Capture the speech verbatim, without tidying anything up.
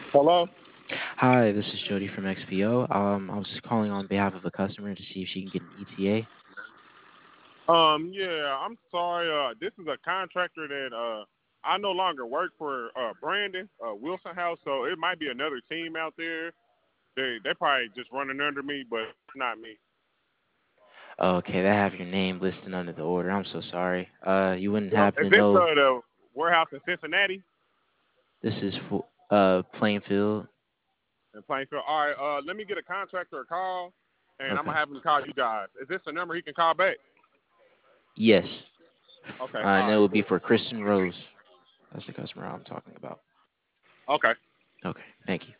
Hello. Hi, this is Jody from X P O. Um, I was just calling on behalf of a customer to see if she can get an E T A. Um, yeah, I'm sorry. Uh, this is a contractor that uh I no longer work for uh Brandon uh Wilson House, so it might be another team out there. They they probably just running under me, but it's not me. Okay, they have your name listed under the order. I'm so sorry. Uh, you wouldn't Well, happen is to this know uh, the warehouse in Cincinnati this is for uh Plainfield? in Plainfield? All right. Uh, let me get a contractor a call, and I'm Okay. gonna have him call you guys. Is this the number he can call back? Yes. Okay. Uh, All and it right. would be Cool. for Kristen Rose. That's the customer I'm talking about. Okay. Okay, thank you.